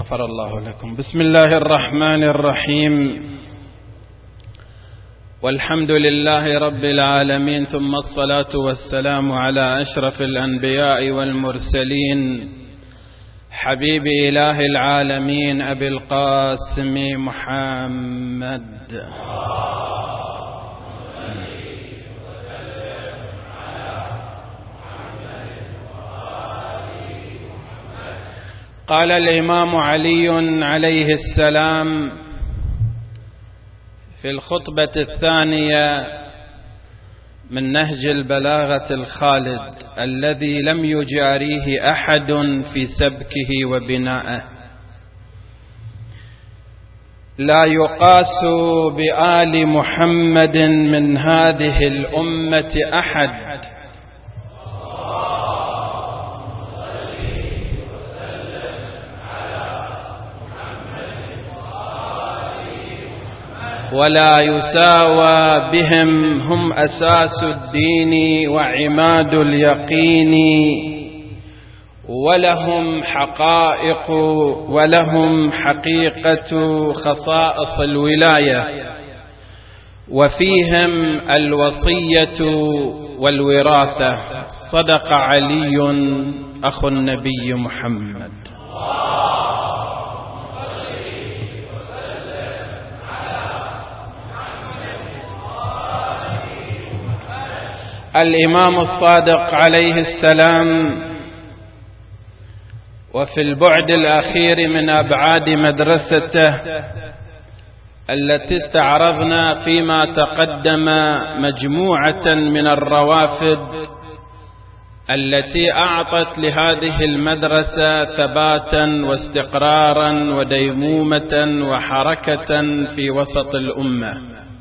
غفر الله لكم. بسم الله الرحمن الرحيم، والحمد لله رب العالمين، ثم الصلاة والسلام على أشرف الأنبياء والمرسلين، حبيب إله العالمين أبي القاسم محمد. قال الإمام علي عليه السلام في الخطبة الثانية من نهج البلاغة الخالد الذي لم يجاريه أحد في سبكه وبنائه: لا يقاس بآل محمد من هذه الأمة أحد، ولا يساوى بهم، هم أساس الدين وعماد اليقين، ولهم حقائق ولهم حقيقة خصائص الولاية، وفيهم الوصية والوراثة. صدق علي أخو النبي محمد. الإمام الصادق عليه السلام وفي البعد الأخير من أبعاد مدرسته التي استعرضنا فيما تقدم مجموعة من الروافد التي أعطت لهذه المدرسة ثباتا واستقرارا وديمومة وحركة في وسط الأمة.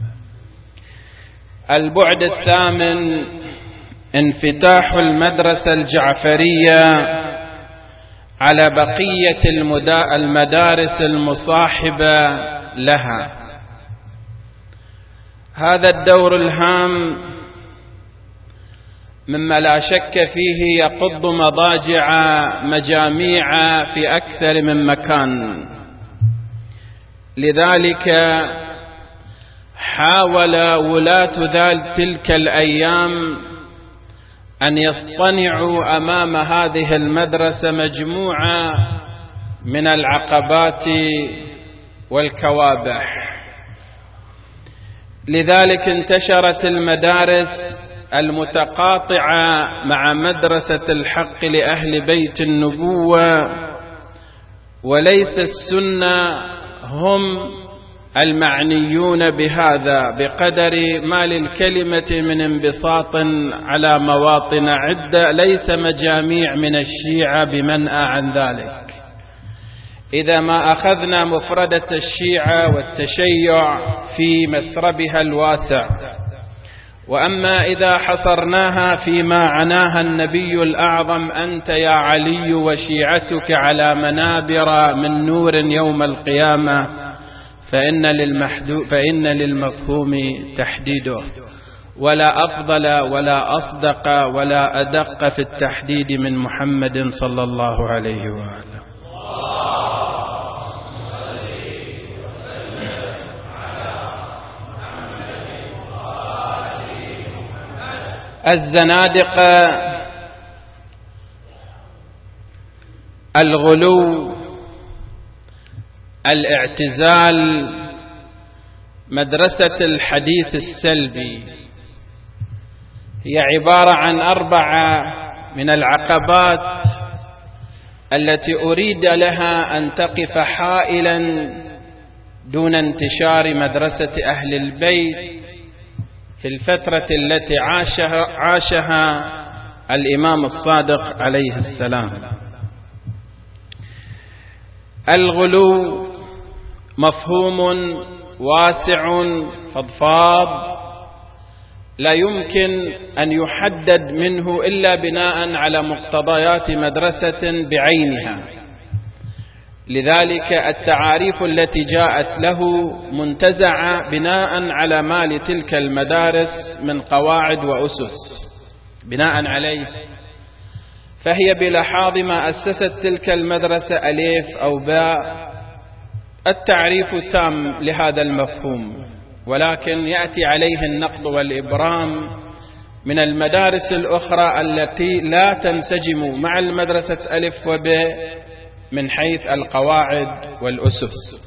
البعد الثامن انفتاح المدرسة الجعفرية على بقية المدارس المصاحبة لها. هذا الدور الهام مما لا شك فيه يقض مضاجع مجاميع في أكثر من مكان، لذلك حاول ولاة تلك الأيام أن يصطنعوا أمام هذه المدرسة مجموعة من العقبات والكوابح. لذلك انتشرت المدارس المتقاطعة مع مدرسة الحق لأهل بيت النبوة، وليس السنة هم المعنيون بهذا بقدر ما للكلمة من انبساط على مواطن عدة، ليس مجاميع من الشيعة بمنأى عن ذلك إذا ما أخذنا مفردة الشيعة والتشيع في مسربها الواسع. وأما إذا حصرناها فيما عناها النبي الأعظم: أنت يا علي وشيعتك على منابر من نور يوم القيامة، فإن للمفهوم تحديده، ولا أفضل ولا أصدق ولا أدق في التحديد من محمد صلى الله عليه وآله. الزنادقة، الغلو، الاعتزال، مدرسة الحديث السلبي، هي عبارة عن 4 من العقبات التي أريد لها أن تقف حائلا دون انتشار مدرسة أهل البيت في الفترة التي عاشها الإمام الصادق عليه السلام. الغلو مفهوم واسع فضفاض لا يمكن أن يحدد منه إلا بناء على مقتضيات مدرسة بعينها، لذلك التعاريف التي جاءت له منتزعة بناء على ما لتلك المدارس من قواعد وأسس بناء عليه. فهي بلحاظ ما أسست تلك المدرسة ألف أو باء التعريف تام لهذا المفهوم، ولكن يأتي عليه النقد والإبرام من المدارس الأخرى التي لا تنسجم مع المدرسة ألف وباء من حيث القواعد والأسس.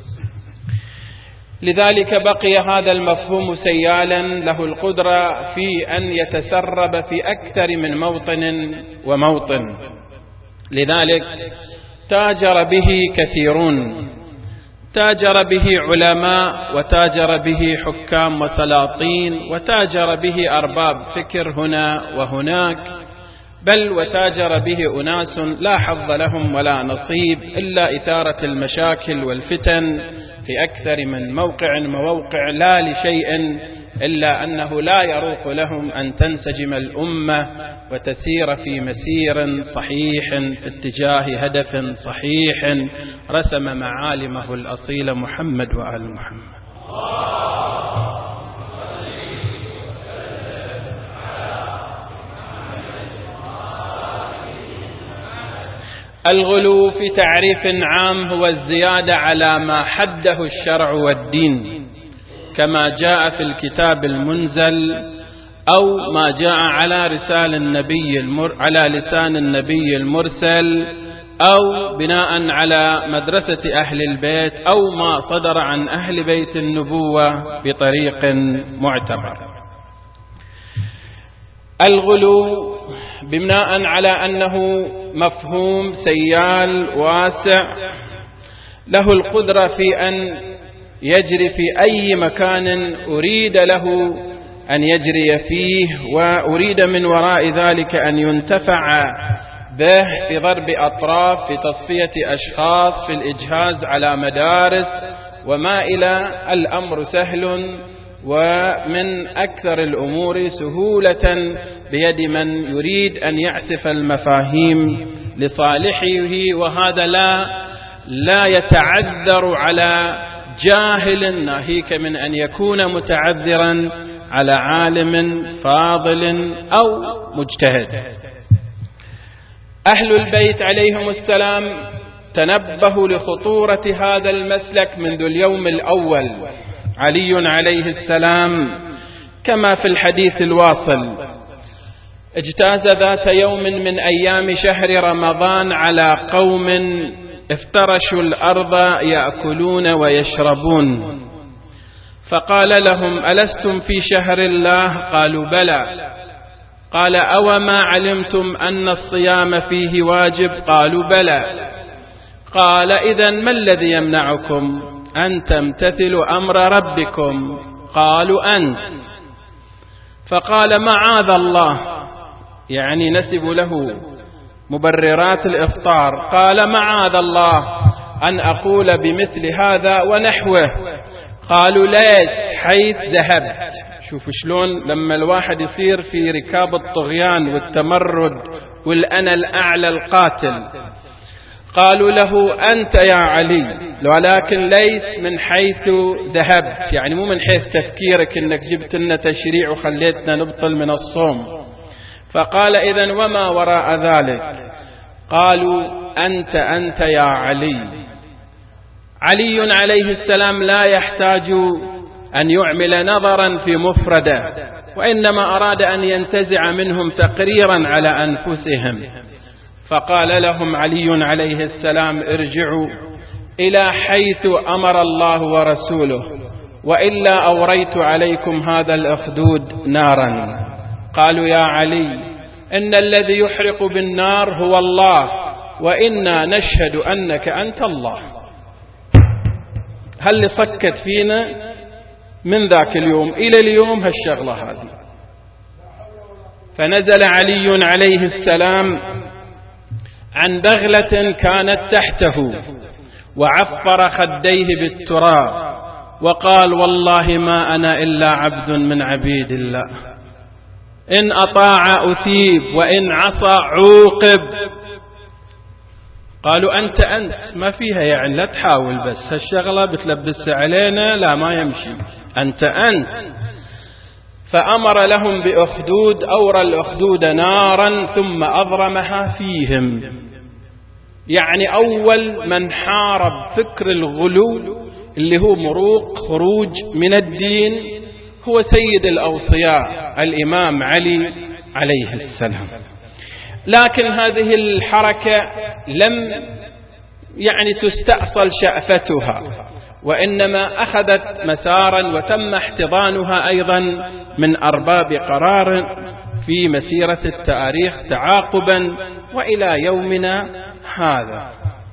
لذلك بقي هذا المفهوم سيالا له القدرة في أن يتسرب في أكثر من موطن وموطن. لذلك تاجر به كثيرون، تاجر به علماء، وتاجر به حكام وسلاطين، وتاجر به أرباب فكر هنا وهناك، بل وتاجر به أناس لا حظ لهم ولا نصيب إلا إثارة المشاكل والفتن في أكثر من موقع لا لشيء إلا أنه لا يروق لهم أن تنسجم الأمة وتسير في مسير صحيح في اتجاه هدف صحيح رسم معالمه الأصيل محمد وآل محمد. الغلو في تعريف عام هو الزيادة على ما حده الشرع والدين، كما جاء في الكتاب المنزل أو ما جاء على لسان النبي المرسل، أو بناء على مدرسة أهل البيت، أو ما صدر عن أهل بيت النبوة بطريق معتبر. الغلو بناء على أنه مفهوم سيال واسع له القدرة في أن يجري في أي مكان أريد له أن يجري فيه، وأريد من وراء ذلك أن ينتفع به في ضرب أطراف، في تصفية أشخاص، في الإجهاز على مدارس وما إلى. الأمر سهل، ومن أكثر الأمور سهولة بيد من يريد أن يعسف المفاهيم لصالحه، وهذا لا يتعذر على جاهل ناهيك من أن يكون متعذرا على عالم فاضل أو مجتهد. أهل البيت عليهم السلام تنبهوا لخطورة هذا المسلك منذ اليوم الأول. علي عليه السلام كما في الحديث الواصل اجتاز ذات يوم من أيام شهر رمضان على قوم افترشوا الأرض يأكلون ويشربون، فقال لهم: ألستم في شهر الله؟ قالوا: بلى. قال: أوما علمتم أن الصيام فيه واجب؟ قالوا: بلى. قال: إذن ما الذي يمنعكم أن تمتثلوا أمر ربكم؟ قالوا: أنت. فقال: معاذ الله، يعني نسب له مبررات الإفطار. قال: معاذ الله أن أقول بمثل هذا ونحوه. قالوا: ليش؟ حيث ذهبت. شوفوا شلون لما الواحد يصير في ركاب الطغيان والتمرد والأنا الأعلى القاتل. قالوا له: أنت يا علي، ولكن ليس من حيث ذهبت، يعني مو من حيث تفكيرك أنك جبت لنا تشريع وخليتنا نبطل من الصوم. فقال: إذن وما وراء ذلك؟ قالوا: أنت يا علي. علي عليه السلام لا يحتاج أن يعمل نظرا في مفردة، وإنما أراد أن ينتزع منهم تقريرا على أنفسهم. فقال لهم علي عليه السلام: ارجعوا إلى حيث أمر الله ورسوله، وإلا أوريت عليكم هذا الأخدود نارا. قالوا: يا علي، إن الذي يحرق بالنار هو الله، وإنا نشهد أنك أنت الله. هل صكت فينا من ذاك اليوم إلى اليوم هالشغلة هذه. فنزل علي عليه السلام عن بغلة كانت تحته، وعفر خديه بالتراب، وقال: والله ما أنا إلا عبد من عبيد الله، إن أطاع أثيب وإن عصى عوقب. قالوا: أنت ما فيها، يعني لا تحاول، بس هالشغلة بتلبس علينا، لا ما يمشي، أنت. فأمر لهم بأخدود، أورى الأخدود نارا ثم أضرمها فيهم. يعني أول من حارب فكر الغلو اللي هو مروق خروج من الدين هو سيد الأوصياء الإمام علي عليه السلام. لكن هذه الحركة لم يعني تستأصل شأفتها، وإنما أخذت مسارا وتم احتضانها أيضا من أرباب قرار في مسيرة التاريخ تعاقبا وإلى يومنا هذا.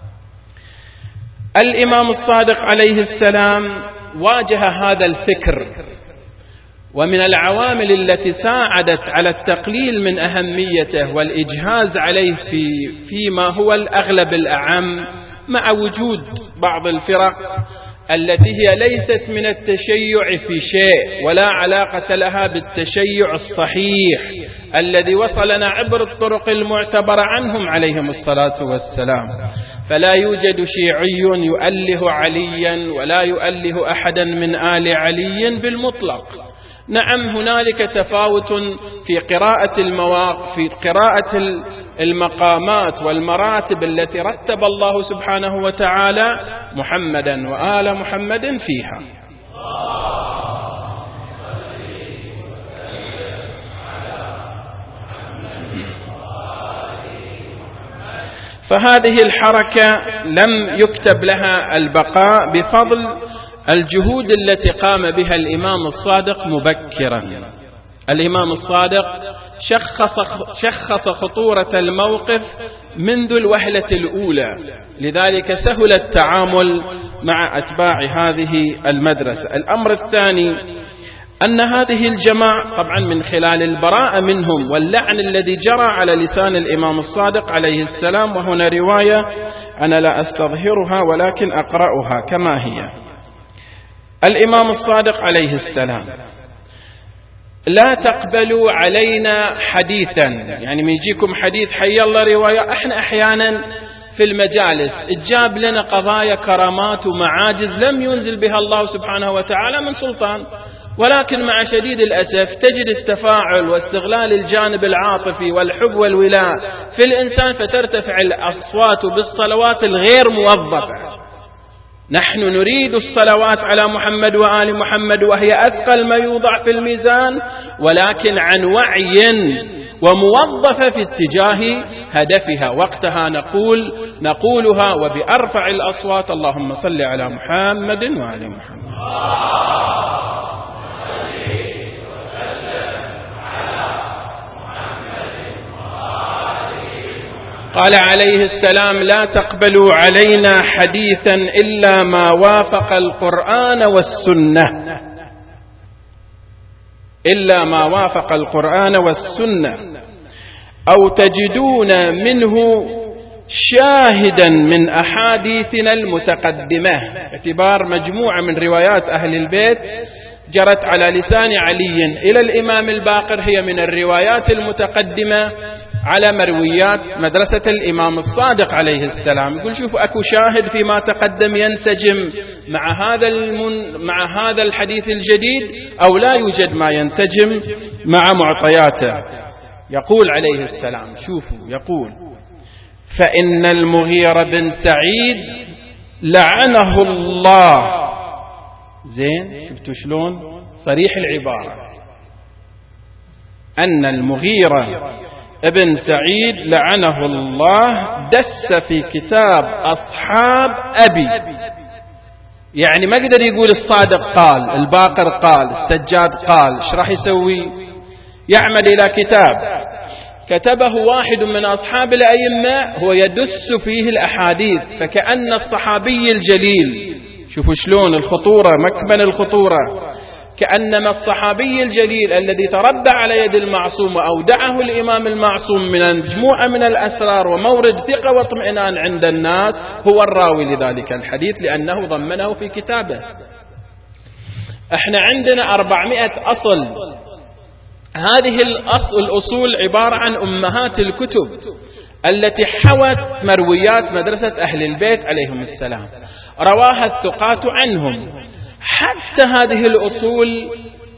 الإمام الصادق عليه السلام واجه هذا الفكر، ومن العوامل التي ساعدت على التقليل من أهميته والإجهاز عليه فيما هو الأغلب الأعم، مع وجود بعض الفرق التي هي ليست من التشيع في شيء ولا علاقة لها بالتشيع الصحيح الذي وصلنا عبر الطرق المعتبرة عنهم عليهم الصلاة والسلام. فلا يوجد شيعي يؤله عليا ولا يؤله أحدا من آل علي بالمطلق. نعم هنالك تفاوت في قراءة المقامات والمراتب التي رتب الله سبحانه وتعالى محمدا وآل محمد فيها. فهذه الحركة لم يكتب لها البقاء بفضل الجهود التي قام بها الإمام الصادق مبكرا. الإمام الصادق شخص خطورة الموقف منذ الوهلة الأولى، لذلك سهل التعامل مع أتباع هذه المدرسة. الأمر الثاني أن هذه الجماعة طبعا من خلال البراءة منهم واللعن الذي جرى على لسان الإمام الصادق عليه السلام، وهنا رواية أنا لا أستظهرها ولكن أقرأها كما هي. الإمام الصادق عليه السلام: لا تقبلوا علينا حديثا، يعني من يجيكم حديث حي الله رواية. احنا احيانا في المجالس اجاب لنا قضايا كرامات ومعاجز لم ينزل بها الله سبحانه وتعالى من سلطان، ولكن مع شديد الأسف تجد التفاعل واستغلال الجانب العاطفي والحب والولاء في الإنسان، فترتفع الأصوات بالصلوات الغير موظفة. نحن نريد الصلوات على محمد وآل محمد وهي أثقل ما يوضع في الميزان، ولكن عن وعي وموظفة في اتجاه هدفها. وقتها نقولها وبأرفع الأصوات: اللهم صل على محمد وآل محمد. قال عليه السلام: لا تقبلوا علينا حديثا إلا ما وافق القرآن والسنة، إلا ما وافق القرآن والسنة، أو تجدون منه شاهدا من أحاديثنا المتقدمة. اعتبار مجموعة من روايات أهل البيت جرت على لسان علي إلى الإمام الباقر هي من الروايات المتقدمة على مرويات مدرسة الإمام الصادق عليه السلام. يقول شوفوا أكو شاهد فيما تقدم ينسجم مع هذا الحديث الجديد، أو لا يوجد ما ينسجم مع معطياته. يقول عليه السلام شوفوا، يقول: فإن المغيرة بن سعيد لعنه الله. زين، شفتوا شلون صريح العبارة، أن المغيرة ابن سعيد لعنه الله دس في كتاب أصحاب أبي. يعني ما قدر يقول الصادق قال، الباقر قال، السجاد قال، ايش راح يسوي؟ يعمد إلى كتاب كتبه واحد من أصحاب الأئمة هو يدس فيه الأحاديث، فكأن الصحابي الجليل، شوفوا شلون الخطورة، مكمن الخطورة، كأنما الصحابي الجليل الذي تربى على يد المعصوم وأودعه الإمام المعصوم من مجموعة من الأسرار ومورد ثقة واطمئنان عند الناس هو الراوي لذلك الحديث، لأنه ضمنه في كتابه. احنا عندنا 400 أصل، هذه الأصول عبارة عن أمهات الكتب التي حوت مرويات مدرسة أهل البيت عليهم السلام، رواها الثقات عنهم. حتى هذه الأصول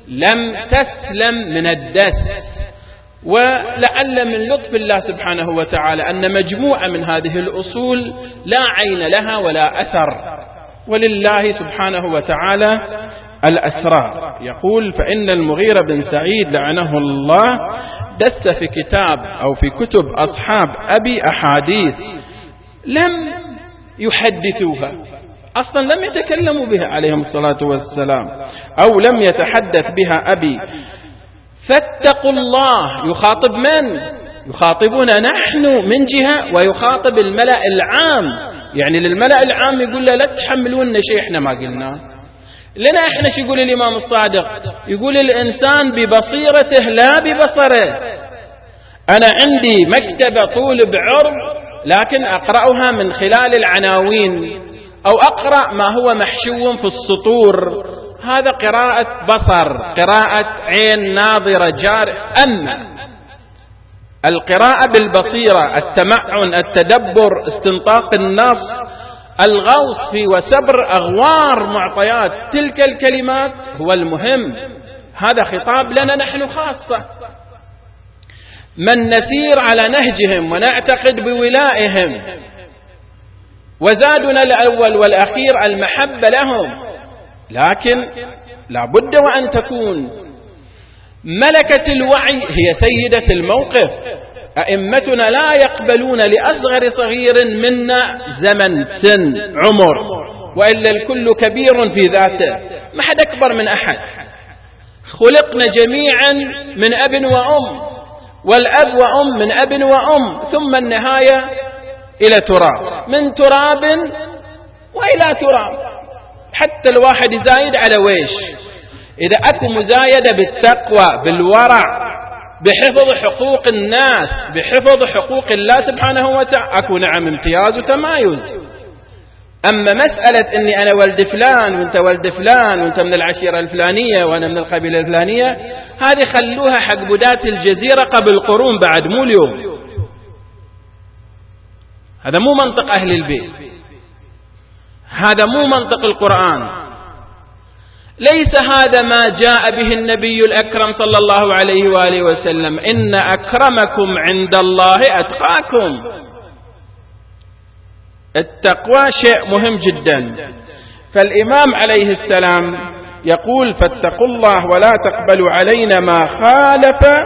لم تسلم من الدس. ولعل من لطف الله سبحانه وتعالى أن مجموعة من هذه الأصول لا عين لها ولا أثر، ولله سبحانه وتعالى الأسرار. يقول: فإن المغيرة بن سعيد لعنه الله دس في كتاب أو في كتب أصحاب أبي أحاديث لم يحدثوها، أصلا لم يتكلموا بها عليهم الصلاة والسلام، أو لم يتحدث بها أبي. فاتقوا الله. يخاطب من؟ يخاطبنا نحن من جهة، ويخاطب الملأ العام. يعني للملأ العام يقول لا تحملون شيء احنا ما قلنا لنا. احنا شو يقول الإمام الصادق؟ يقول الإنسان ببصيرته لا ببصره. أنا عندي مكتبة طول بعرض، لكن أقرأها من خلال العناوين، أو أقرأ ما هو محشو في السطور. هذا قراءة بصر، قراءة عين ناظرة جار. أما القراءة بالبصيرة، التمعن، التدبر، استنطاق النص، الغوص في وسبر أغوار معطيات تلك الكلمات هو المهم. هذا خطاب لنا نحن خاصة، من نسير على نهجهم ونعتقد بولائهم. وزادنا الأول والأخير المحبة لهم، لكن لا بد وأن تكون ملكة الوعي هي سيدة الموقف. أئمتنا لا يقبلون لأصغر صغير منا زمن، سن، عمر، وإلا الكل كبير في ذاته، ما حد أكبر من أحد. خلقنا جميعا من أب وأم، والأب وأم من أب وأم، ثم النهاية إلى تراب، من تراب وإلى تراب. حتى الواحد يزايد على ويش؟ إذا أكو مزايدة بالتقوى، بالورع، بحفظ حقوق الناس، بحفظ حقوق الله سبحانه وتعالى، أكو نعم امتياز وتمايز. أما مسألة أني أنا ولد فلان وأنت ولد فلان وأنت من العشيرة الفلانية وأنا من القبيلة الفلانية، هذه خلوها حق بداة الجزيرة قبل قرون بعد، مو اليوم. هذا مو منطق أهل البيت، هذا مو منطق القرآن. ليس هذا ما جاء به النبي الأكرم صلى الله عليه وآله وسلم: إن أكرمكم عند الله أتقاكم. التقوى شيء مهم جدا. فالإمام عليه السلام يقول: فاتقوا الله ولا تقبلوا علينا ما خالف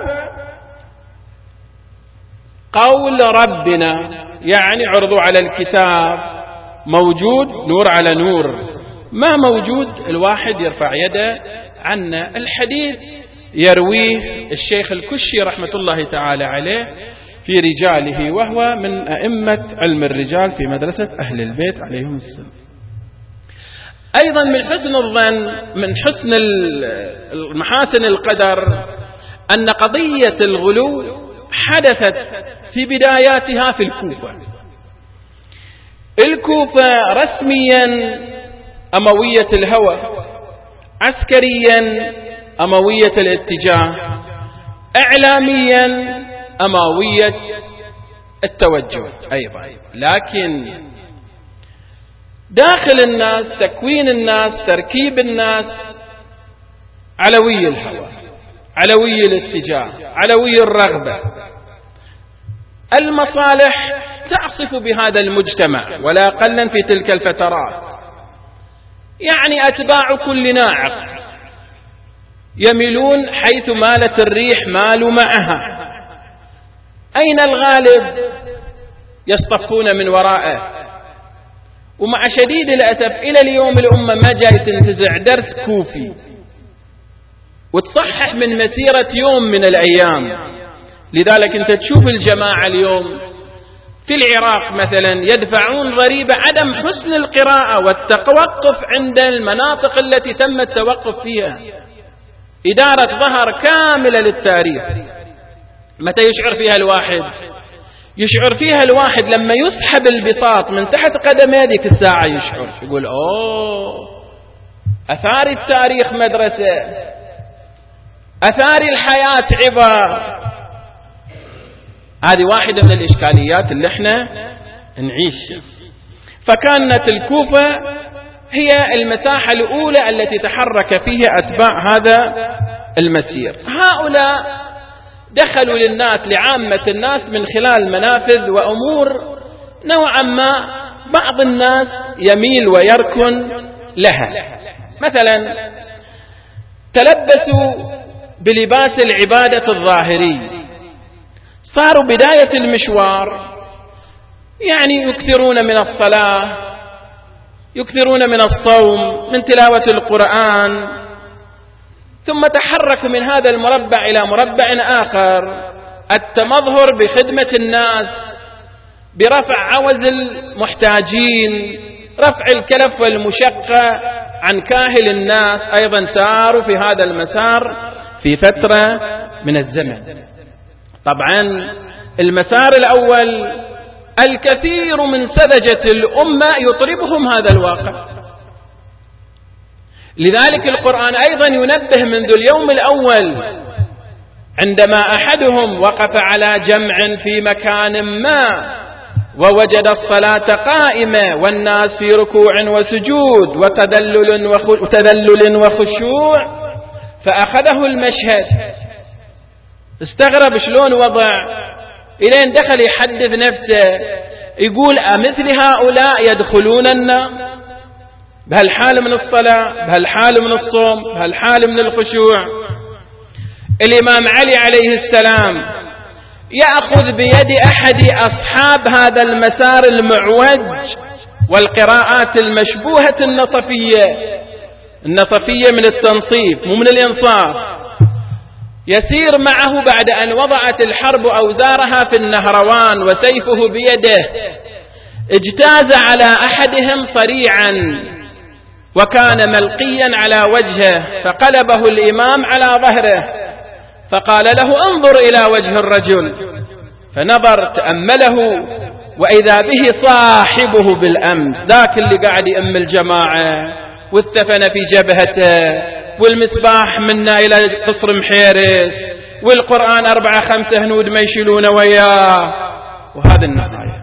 قول ربنا. يعني عرضوا على الكتاب، موجود نور على نور، ما موجود الواحد يرفع يده عنا. الحديث يرويه الشيخ الكشي رحمة الله تعالى عليه في رجاله، وهو من أئمة علم الرجال في مدرسة أهل البيت عليهم السلام. أيضا من حسن الظن، من حسن المحاسن القدر، أن قضية الغلو حدثت في بداياتها في الكوفة. الكوفة رسميا أموية الهوى، عسكريا أموية الاتجاه، إعلاميا أموية التوجه أيضا. لكن داخل الناس، تكوين الناس، تركيب الناس، علوي الهوى، علوي الاتجاه، علوي الرغبة. المصالح تعصف بهذا المجتمع ولا قلا في تلك الفترات. يعني أتباع كل ناعق يميلون حيث مالت الريح مالوا معها. أين الغالب؟ يصطفون من وراءه. ومع شديد الأسف إلى اليوم الأمة ما جاي تنتزع درس كوفي وتصحح من مسيرة يوم من الأيام. لذلك أنت تشوف الجماعة اليوم في العراق مثلا يدفعون ضريبة عدم حسن القراءة والتوقف عند المناطق التي تم التوقف فيها. إدارة ظهر كاملة للتاريخ. متى يشعر فيها الواحد؟ يشعر فيها الواحد لما يسحب البساط من تحت قدمه، هذيك الساعة يشعر، يقول أوه أثار التاريخ مدرسة، أثار الحياة عبر. هذه واحدة من الإشكاليات اللي احنا نعيش. فكانت الكوفة هي المساحة الأولى التي تحرك فيها أتباع هذا المسير. هؤلاء دخلوا للناس، لعامة الناس، من خلال منافذ وأمور نوعا ما بعض الناس يميل ويركن لها. مثلا تلبسوا بلباس العبادة الظاهري، صاروا بداية المشوار يعني يكثرون من الصلاة، يكثرون من الصوم، من تلاوة القرآن، ثم تحركوا من هذا المربع إلى مربع آخر، التمظهر بخدمة الناس، برفع عوز المحتاجين، رفع الكلف والمشقة عن كاهل الناس. أيضا ساروا في هذا المسار في فترة من الزمن. طبعا المسار الأول الكثير من سذجة الأمة يطربهم هذا الواقع، لذلك القرآن أيضا ينبه منذ اليوم الأول عندما أحدهم وقف على جمع في مكان ما ووجد الصلاة قائمة والناس في ركوع وسجود وتذلل وخشوع، فأخذه المشهد، استغرب شلون وضع، إلين دخل يحدث نفسه يقول أمثل هؤلاء يدخلون النار بهالحال من الصلاة، بهالحال من الصوم، بهالحال من الخشوع. الإمام علي عليه السلام يأخذ بيد أحد أصحاب هذا المسار المعوج والقراءات المشبوهة النصفية من التنصيف مو من الإنصاف، يسير معه بعد أن وضعت الحرب أوزارها في النهروان وسيفه بيده، اجتاز على أحدهم صريعا وكان ملقيا على وجهه، فقلبه الإمام على ظهره فقال له انظر إلى وجه الرجل، فنظر تأمله وإذا به صاحبه بالأمس، ذاك اللي قاعد يأم الجماعة والثفن في جبهته والمصباح منا إلى قصر محيرس والقرآن 4-5 هنود ما يشيلونه وياه. وهذا النهاية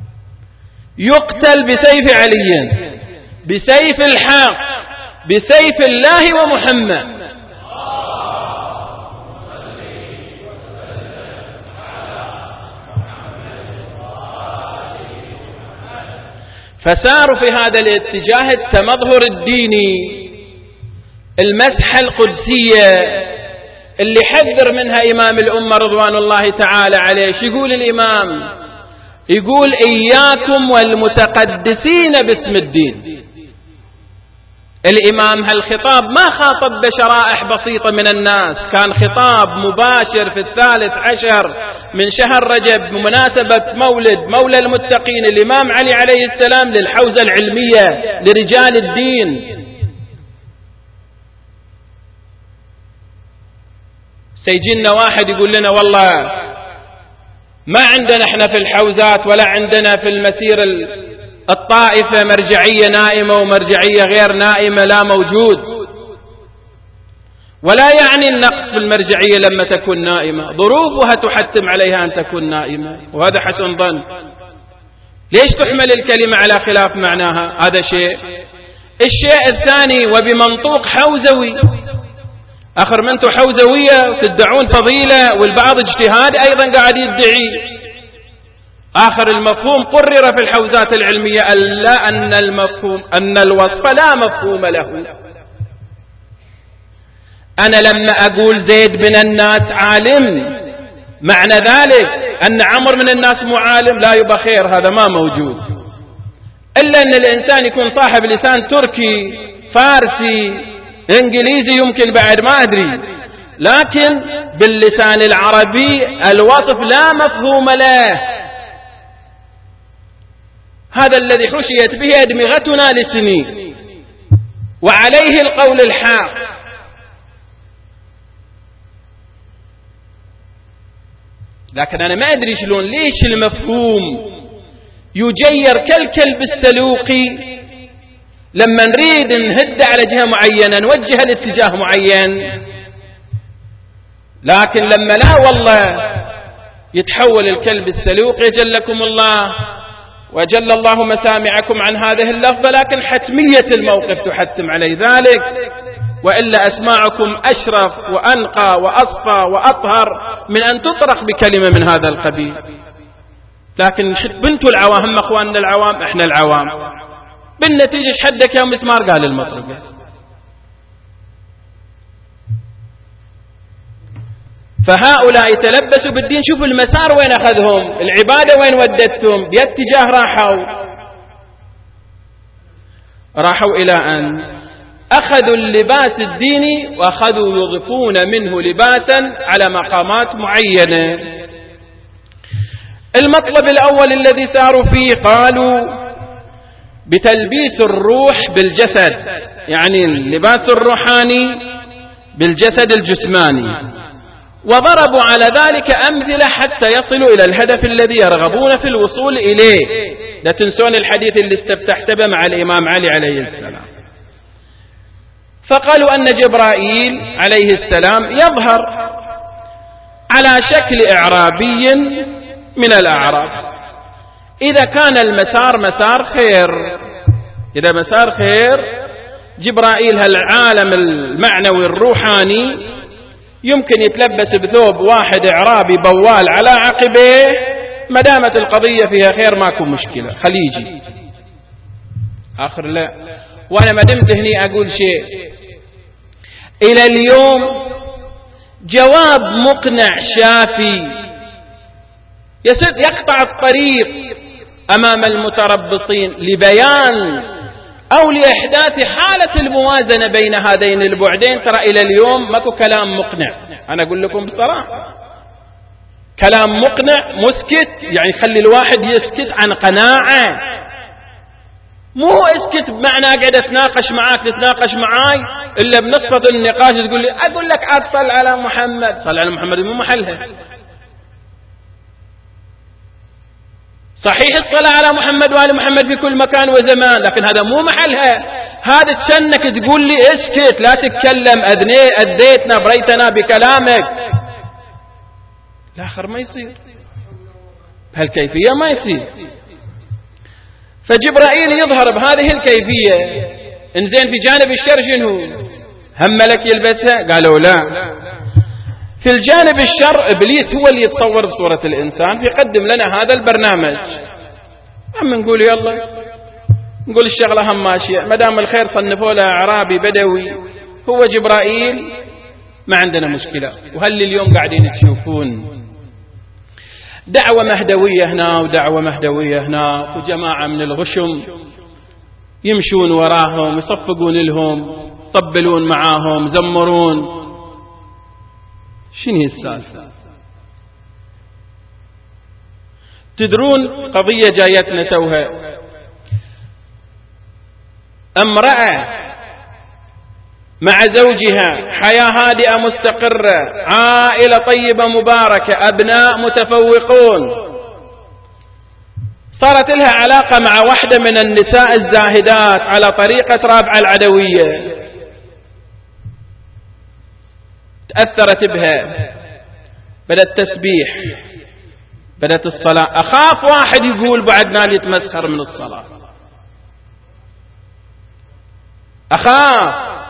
يقتل بسيف علي، بسيف الحق، بسيف الله ومحمد. فساروا في هذا الاتجاه التمظهر الديني، المسحة القدسية اللي حذر منها إمام الأمة رضوان الله تعالى عليه. يقول الإمام، يقول إياكم والمتقدسين باسم الدين. الإمام هالخطاب ما خاطب بشرائح بسيطة من الناس، كان خطاب مباشر في 13 من شهر رجب بمناسبة مولد مولى المتقين الإمام علي عليه السلام للحوزة العلمية لرجال الدين. سيجينا واحد يقول لنا والله ما عندنا احنا في الحوزات ولا عندنا في المسير الطائفة مرجعية نائمة ومرجعية غير نائمة، لا موجود. ولا يعني النقص في المرجعية لما تكون نائمة، ظروفها تحتم عليها أن تكون نائمة، وهذا حسن ظن. ليش تحمل الكلمة على خلاف معناها؟ هذا شيء. الشيء الثاني وبمنطوق حوزوي، آخر من أنتم حوزوية وتدعون فضيلة والبعض اجتهاد أيضا قاعد يدعي. آخر المفهوم قرر في الحوزات العلمية ألا أن الوصف لا مفهوم له. أنا لما أقول زيد من الناس عالم معنى ذلك أن عمر من الناس مو عالم؟ لا يبقى خير، هذا ما موجود. إلا أن الإنسان يكون صاحب لسان تركي فارسي إنجليزي يمكن بعد ما أدري، لكن باللسان العربي الوصف لا مفهوم له. هذا الذي حشيت به أدمغتنا لسنين وعليه القول الحق. لكن أنا ما أدري شلون ليش المفهوم يجير كالكلب السلوقي لما نريد نهد على جهة معينة نوجه الاتجاه معين، لكن لما لا والله يتحول الكلب السلوقي جلكم الله وجل الله مسامعكم عن هذه اللفظة، لكن حتمية الموقف تحتم علي ذلك، وإلا أسماعكم أشرف وأنقى وأصفى وأطهر من أن تطرق بكلمة من هذا القبيل. لكن بنتوا العوام، أخواننا العوام، إحنا العوام، بالنتيجة حدك يا مسمار؟ قال المطرقة. فهؤلاء تلبسوا بالدين. شوفوا المسار وين أخذهم، العبادة وين ودتهم، باتجاه راحوا إلى أن أخذوا اللباس الديني وأخذوا يضيفون منه لباسا على مقامات معينة. المطلب الأول الذي ساروا فيه قالوا بتلبيس الروح بالجسد، يعني اللباس الروحاني بالجسد الجسماني، وضربوا على ذلك أمثلة حتى يصلوا إلى الهدف الذي يرغبون في الوصول إليه. لا تنسون الحديث اللي استفتحت به مع الإمام علي عليه السلام. فقالوا أن جبرائيل عليه السلام يظهر على شكل إعرابي من الأعراب. إذا كان المسار مسار خير، إذا مسار خير، جبرائيل هالعالم المعنوي الروحاني يمكن يتلبس بثوب واحد إعرابي بوال على عقبيه، ما دامت القضية فيها خير ماكو مشكلة، خليجي آخر لا. وأنا ما دمت هني أقول شيء، إلى اليوم جواب مقنع شافي يقطع الطريق أمام المتربصين لبيان أو لإحداث حالة الموازنة بين هذين البعدين. ترى إلى اليوم ماكو كلام مقنع، أنا أقول لكم بصراحة، كلام مقنع مسكت، يعني خلي الواحد يسكت عن قناعة، مو اسكت بمعنى قاعد اتناقش معاك تتناقش معاي إلا بنصفة النقاش تقول لي أقول لك عاد صل على محمد. صل على محمد مو محلها. صحيح الصلاة على محمد وآل محمد في كل مكان وزمان، لكن هذا مو محلها. هذا تشنك تقول لي اسكت لا تتكلم، أديتنا بريتنا بكلامك. الآخر ما يصير بهالكيفية، ما يصير. فجبرائيل يظهر بهذه الكيفية. إنزين في جانب الشر شنو؟ هم ملك يلبسها؟ قالوا لا. في الجانب الشر إبليس هو اللي يتصور بصورة الإنسان فيقدم لنا هذا البرنامج. أما نقول يلا نقول الشغلة هم ماشية، مدام الخير صنفوا له أعرابي بدوي هو جبرائيل ما عندنا مشكلة. وهل اليوم قاعدين تشوفون دعوة مهدوية هنا ودعوة مهدوية هنا، وجماعة من الغشم يمشون وراهم يصفقون لهم، يطبلون معاهم، زمرون. شنو هي السالفة؟ تدرون قضية جايتنا توها، امرأة مع زوجها حياة هادئة مستقرة، عائلة طيبة مباركة، أبناء متفوقون، صارت لها علاقة مع واحدة من النساء الزاهدات على طريقة رابعة العدوية، تأثرت بها، بدأت تسبيح، بدأت الصلاة. أخاف واحد يقول بعدنا يتمسخر من الصلاة، أخاف.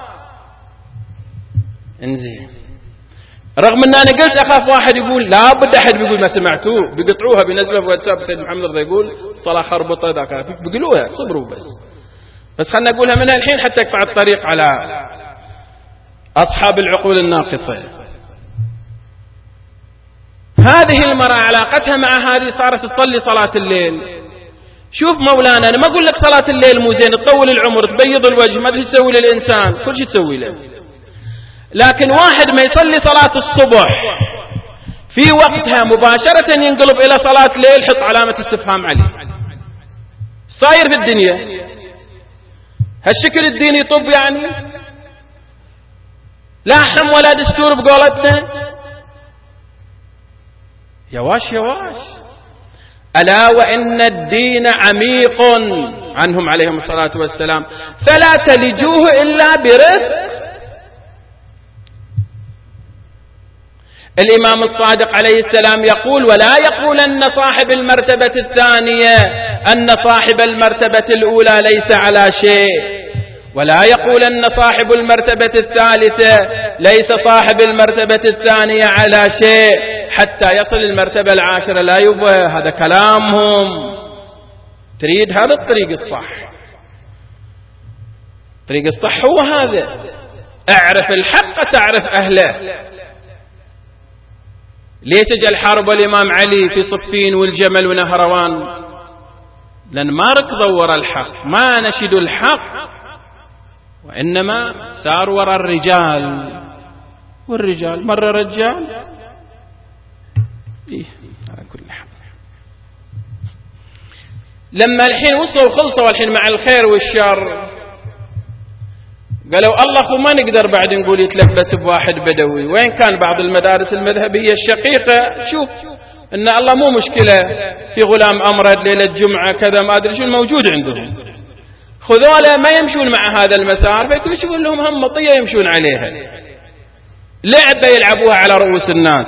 انزين رغم ان انا قلت اخاف واحد يقول لا بد احد بيقول ما سمعتوه بيقطعوها بينزلوها في واتساب سيد محمد رضا يقول الصلاة خربطة ذاك بيقولوها، صبروا بس خلنا نقولها من الحين حتى يقطع الطريق على اصحاب العقول الناقصة. هذه المرأة علاقتها مع هذه صارت تصلي صلاة الليل. شوف مولانا، انا ما اقول لك صلاة الليل مو زين، تطول العمر تبيض الوجه ما ادري تسوي للانسان، كل شيء تسوي له، لكن واحد ما يصلي صلاة الصبح في وقتها مباشرة ينقلب إلى صلاة ليل، حط علامة استفهام عليه. صاير في الدنيا هالشكل الديني طب يعني لا حم ولا دستور بقولتنا. يواش ألا وإن الدين عميق عنهم عليهم الصلاة والسلام فلا تلجوه إلا برفق. الإمام الصادق عليه السلام يقول ولا يقولن صاحب المرتبة الثانية أن صاحب المرتبة الأولى ليس على شيء، ولا يقول أن صاحب المرتبة الثالثة ليس صاحب المرتبة الثانية على شيء حتى يصل المرتبة العاشرة. لا يبغى، هذا كلامهم. تريد هذا الطريق الصح. الطريق الصح هو هذا: اعرف الحق تعرف أهله. ليش جاء الحرب والإمام علي في صفين والجمل ونهروان؟ لأن ما ركضوا وراء الحق، ما نشدوا الحق، وإنما سار وراء الرجال. والرجال مرة رجال على كل حال. لما الحين وصلوا خلصوا الحين مع الخير والشر، قالوا الله ما نقدر بعد نقول يتلبس بواحد بدوي. وين كان بعض المدارس المذهبية الشقيقة تشوف ان الله مو مشكلة في غلام أمرد ليلة جمعة كذا ما أدري شو الموجود عندهم، خذوله ما يمشون مع هذا المسار، فيكتشفون لهم هم مطية يمشون عليها، لعبة يلعبوها على رؤوس الناس.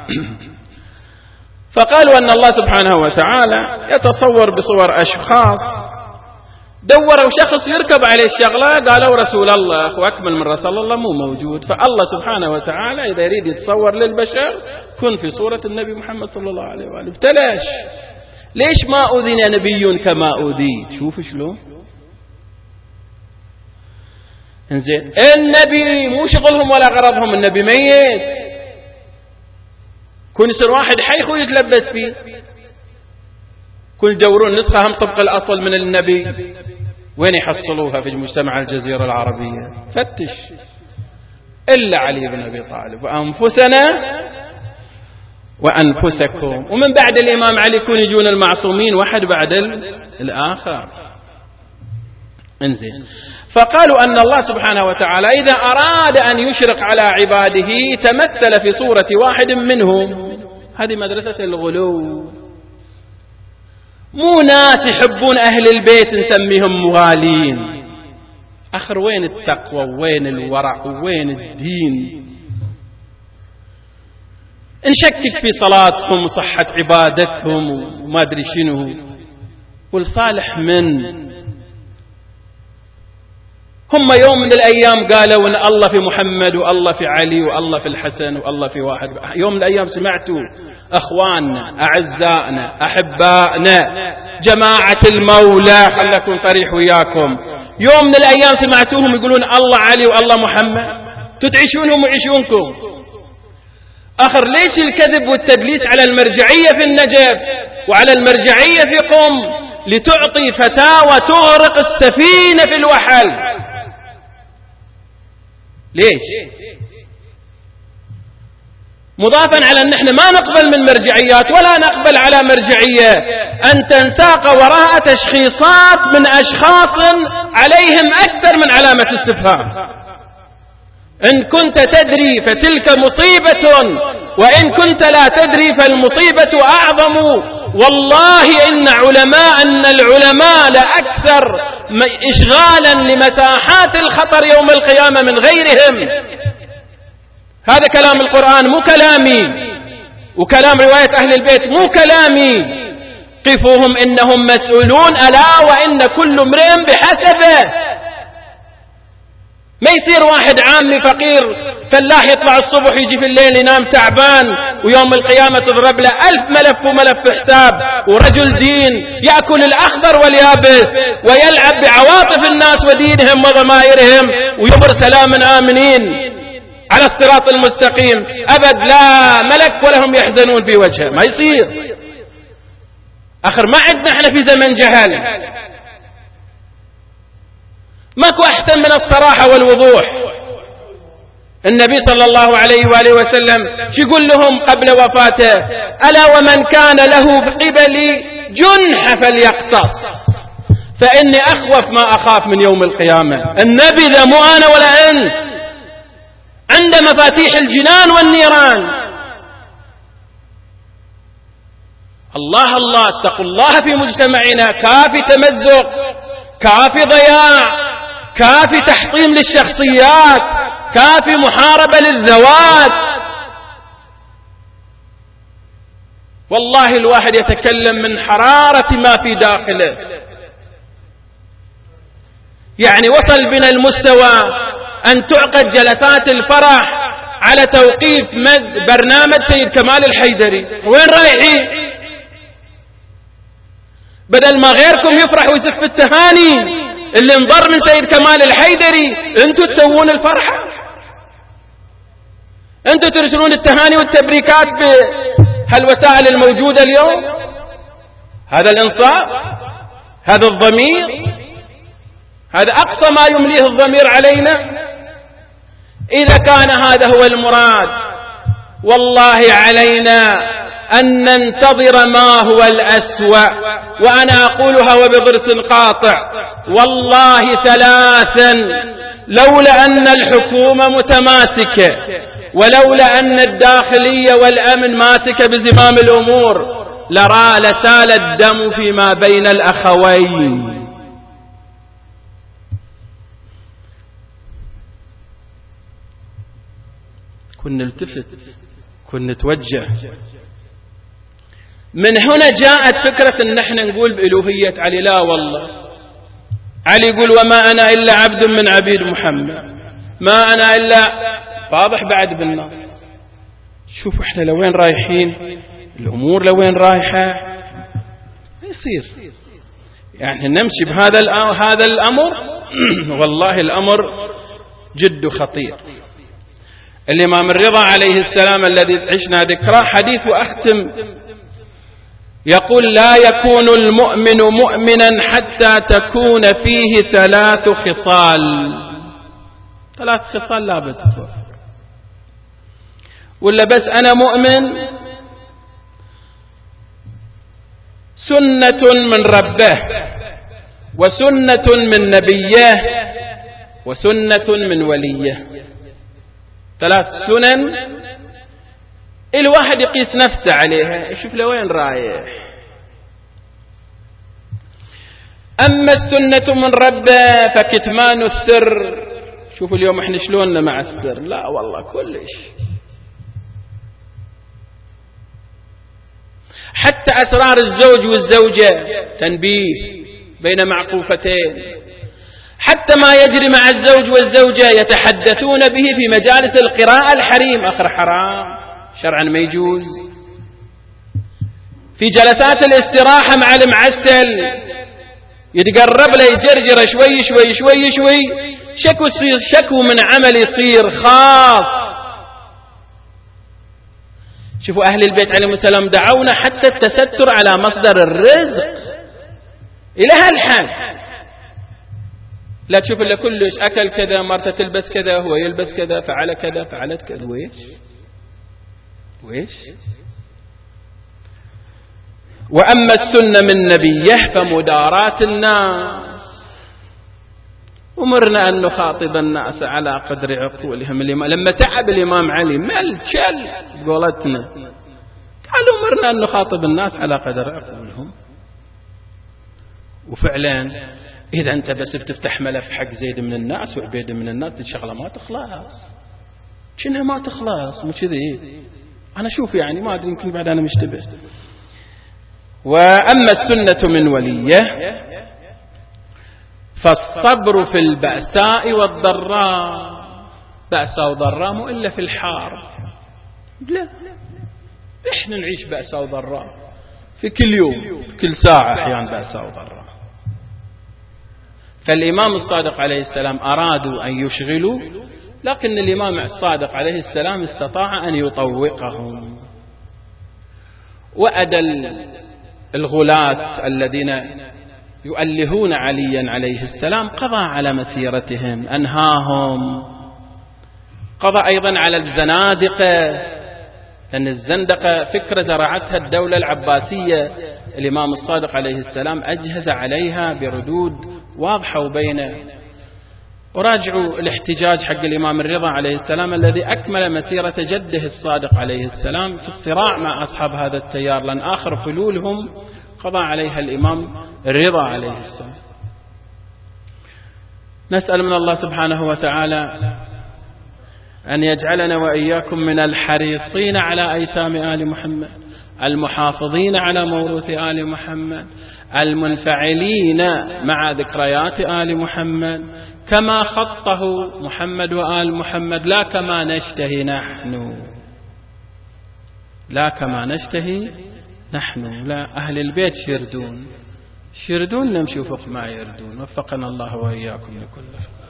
فقالوا أن الله سبحانه وتعالى يتصور بصور أشخاص. دوروا شخص يركب عليه الشغلة، قالوا رسول الله، وأكمل من رسول الله مو موجود. فالله سبحانه وتعالى إذا يريد يتصور للبشر كن في صورة النبي محمد صلى الله عليه وآله. ابتلاش. ليش ما أذن نبي كما أذيت؟ شوف شلون. انزين النبي مو شغلهم ولا غرضهم، النبي ميت، كون يصير واحد حيخ ويتلبس فيه. كل يدورون نسخة هم طبق الأصل من النبي، وين يحصلوها في مجتمع الجزيرة العربية؟ فتش. إلا علي بن أبي طالب. وأنفسنا وأنفسكم. ومن بعد الإمام علي يكون يجون المعصومين واحد بعد الآخر. انزين. فقالوا أن الله سبحانه وتعالى إذا أراد أن يشرق على عباده تمثل في صورة واحد منهم. هذه مدرسة الغلو. مو ناس يحبون أهل البيت نسميهم مغالين. آخر وين التقوى وين الورع وين الدين؟ نشكك في صلاتهم وصحة عبادتهم وما أدري شنو، والصالح من هم يوم من الأيام قالوا أن الله في محمد والله في علي والله في الحسن والله في واحد. يوم من الأيام سمعتوا أخواننا أعزائنا أحبائنا جماعة المولى، خلنا أكون صريح وياكم، يوم من الأيام سمعتوهم يقولون الله علي والله محمد؟ تتعيشونهم ويعيشونكم. آخر ليش الكذب والتدليس على المرجعية في النجف وعلى المرجعية في قم لتعطي فتاوى تغرق السفينة في الوحل؟ ليش؟ مضافا على أن احنا ما نقبل من مرجعيات ولا نقبل على مرجعية أن تنساق وراء تشخيصات من أشخاص عليهم أكثر من علامة استفهام. إن كنت تدري فتلك مصيبة، وإن كنت لا تدري فالمصيبة أعظم. والله إن العلماء لأكثر إشغالا لمساحات الخطر يوم القيامة من غيرهم. هذا كلام القرآن مو كلامي، وكلام رواية أهل البيت مو كلامي. قفوهم إنهم مسؤولون، ألا وإن كل امرئ بحسبه. ما يصير واحد عامي فقير فلاح يطلع الصبح يجي في الليل ينام تعبان، ويوم القيامة تضرب له 1000 ملف وملف حساب. ورجل دين يأكل الأخضر واليابس ويلعب بعواطف الناس ودينهم وضمائرهم ويمر سلاما آمنين على الصراط المستقيم أبد، لا ملك ولا هم يحزنون في وجهه. ما يصير. آخر ما عندنا احنا في زمن جهل. ماكو أحسن من الصراحة والوضوح. النبي صلى الله عليه وآله وسلم يقول لهم قبل وفاته: ألا ومن كان له قبلي جنح فليقتص، فإني أخوف ما أخاف من يوم القيامة. النبي ذا مو أنا ولا أنت، عند مفاتيح الجنان والنيران. الله الله، اتقوا الله في مجتمعنا. كافي تمزق، كافي ضياع، كافي تحطيم للشخصيات، كافي محاربة للذوات. والله الواحد يتكلم من حرارة ما في داخله. يعني وصل بنا المستوى أن تعقد جلسات الفرح على توقيف برنامج سيد كمال الحيدري. وين رايحين؟ بدل ما غيركم يفرح ويزف التهاني اللي انضر من سيد كمال الحيدري، انتوا تسوون الفرحة، انتوا ترسلون التهاني والتبريكات بهالوسائل الموجودة اليوم. هذا الانصاف؟ هذا الضمير؟ هذا أقصى ما يمليه الضمير علينا. إذا كان هذا هو المراد، والله علينا أن ننتظر ما هو الأسوأ. وأنا أقولها وبضرس قاطع، والله ثلاثا: لولا أن الحكومة متماسكة، ولولا أن الداخلية والأمن ماسكة بزمام الأمور، لسال الدم فيما بين الأخوين. كنا نلتفت، كنا نتوجه. من هنا جاءت فكرة ان احنا نقول بإلوهية علي. لا والله، علي يقول: وما أنا إلا عبد من عبيد محمد، ما أنا إلا واضح بعد بالنص. شوفوا احنا لوين رايحين، الأمور لوين رايحة. يصير يعني نمشي بهذا الأمر والله الأمر جد خطير. الإمام الرضا عليه السلام الذي عشنا ذكره حديث وأختم، يقول: لا يكون المؤمن مؤمنا حتى تكون فيه 3 خصال. 3 خصال لابد تتوفر. ولا بس أنا مؤمن سنة من ربه، وسنة من نبيه، وسنة من وليه. 3 سنن الواحد يقيس نفسه عليها، يشوف لوين رايح. أما السنة من ربه فكتمان السر. شوفوا اليوم احنا شلوننا مع السر. لا والله كلش. حتى أسرار الزوج والزوجة تنبيه بين معقوفتين. حتى ما يجري مع الزوج والزوجة يتحدثون به في مجالس القراءة الحريم، آخر حرام شرعا ما يجوز. في جلسات الاستراحة مع المعسل يتقرب له يجرجر شوي شوي شوي شوي، شكو من عمل يصير خاص. شوفوا أهل البيت عليهم السلام دعونا حتى التستر على مصدر الرزق إلى هالحد. لا تشوف إلا كلش أكل كذا، مرته تلبس كذا، هو يلبس كذا، فعل كذا، فعلت كذا. ويش وأما السنة من نبيه فمداراة الناس. أمرنا أن نخاطب الناس على قدر عقولهم. لما تعب الإمام علي ملشل قولتنا، قالوا أمرنا أن نخاطب الناس على قدر عقولهم. وفعلا إذا أنت بس بتفتح ملف حق زيد من الناس وعبيد من الناس، دي شغلة ما تخلص، شنها ما تخلص، مو كذي. أنا شوف يعني ما أدري، يمكن بعد أنا مشتبه. وأما السنة من وليه فالصبر في البأساء والضراء. بأساء وضراء مو إلا في الحار. لا، إحنا نعيش بأساء وضراء في كل يوم، في كل ساعة أحيانا بأساء وضراء. فالإمام الصادق عليه السلام أرادوا أن يشغلوا، لكن الإمام الصادق عليه السلام استطاع أن يطوقهم. وأدى الغلاة الذين يؤلهون عليا عليه السلام قضى على مسيرتهم، أنهاهم. قضى أيضا على الزنادقة، لأن الزندقة فكرة زرعتها الدولة العباسية. الإمام الصادق عليه السلام أجهز عليها بردود واضحة وبينة. وراجعوا الاحتجاج حق الإمام الرضا عليه السلام الذي أكمل مسيرة جده الصادق عليه السلام في الصراع مع أصحاب هذا التيار، لأن آخر فلولهم قضى عليها الإمام الرضا عليه السلام. نسأل من الله سبحانه وتعالى أن يجعلنا وإياكم من الحريصين على أيتام آل محمد، المحافظين على موروث آل محمد، المنفعلين مع ذكريات آل محمد كما خطه محمد وآل محمد، لا كما نشتهي نحن، لا كما نشتهي نحن، لا أهل البيت شردون نمشي فوق ما يردون. وفقنا الله وإياكم لكل